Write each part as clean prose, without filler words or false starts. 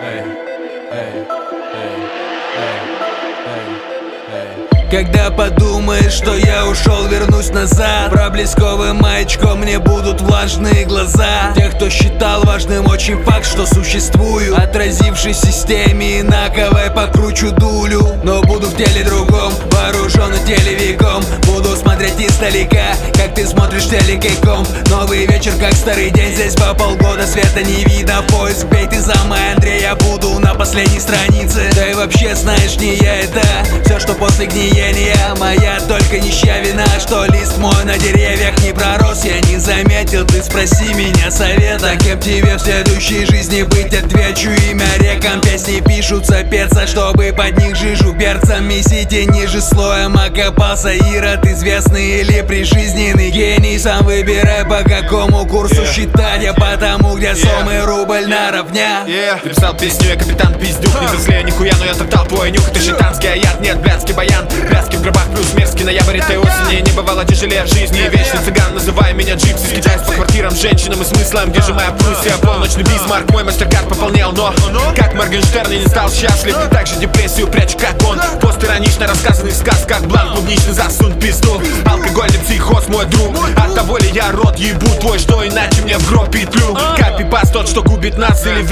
Когда подумаешь, что я ушел, вернусь назад. Проблесковым маячком мне будут влажные глаза тех, кто считал важным очень факт, что существую, отразившись в системе инаковой, покручу дулю. Но буду в теле другом, вооружен телевиком. Буду смотреть издалека, как ты смотришь телекейком. Новый вечер, как старый день, здесь по полгода света не видно. Поиск бей ты за мой Андрей, я буду на последней странице. Да и вообще, знаешь, не я это все, что после гниения моя, только нищая вина, что лист мой на деревьях не пророс. Я не заметил, ты спроси меня совета, кем тебе в следующей жизни быть, отвечу имя рекам. Песни пишутся пеца, чтобы под них жижу перцем месить, и ниже слоем окопался Ирод, известный или прижизненный гений. Сам выбирай, по какому курсу считать, я потому, где сом и рубль наравня. Ты писал песню, я капитан пиздюк, не взрослею нихуя, но я топтал твой нюх. Это шайтанский аят, нет, блядский баян, пляски в гробах плюс мерзкий ноябрь этой осени. Не бывало тяжелее в жизни, вечный цыган, называй меня джипси. Скидаюсь по квартирам, женщинам и смыслам, где же моя Пруссия? Полночный Бисмарк, мой мастер-карт пополнял, но как Моргенштерн я не стал счастлив. Так же депрессию прячу, как он. Постиронично рассказанный сказ, как бланк клубничный, засунь пизду. Алкогольный психоз, мой друг, от того ли я рот ебу твой, что иначе мне в гроб петлю. Копипаст тот, что губит нас, или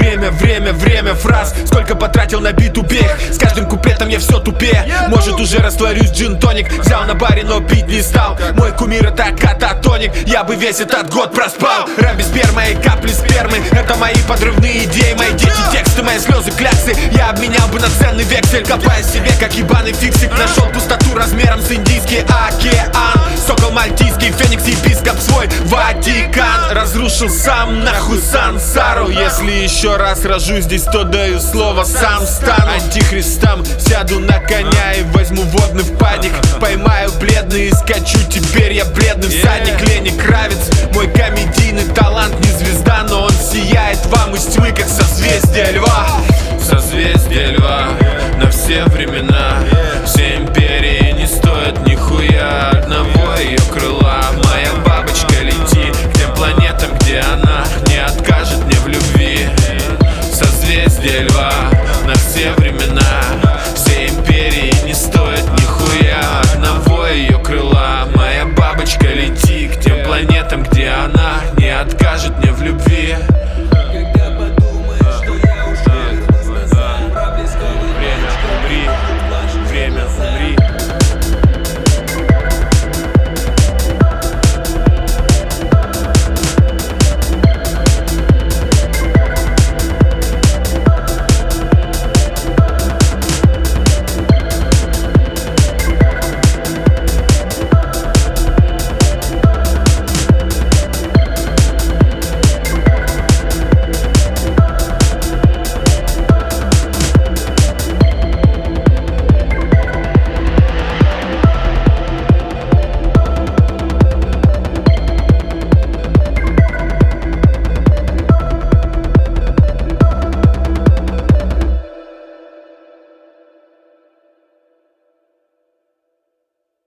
время фраз. Сколько потратил на бит убег, с каждым куплетом я все тупее. Может уже растворюсь, джин-тоник взял на баре, но пить не стал. Мой кумир это кататоник, я бы весь этот год проспал. Рэп без спермы и капли спермы, это мои подрывные идеи, мои дети тексты, мои слезы кляксы. Я обменял бы на ценный вексель, копая себе как ебаный фиксик. Нашел пустоту размером с Индийский океан. Сокол мальтийский, феникс, епископ свой Ватикан разрушил сам нахуй сансару. Если еще раз рожусь здесь, то даю слово, сам стану антихристом. Сяду на коня и возьму водный впадик, поймаю бледный и скачу, теперь я бледный всадник. Лени Кравец, мой комедийный талант, не звезда, но он сияет вам из тьмы, как созвездие льва. Созвездие льва на все времена.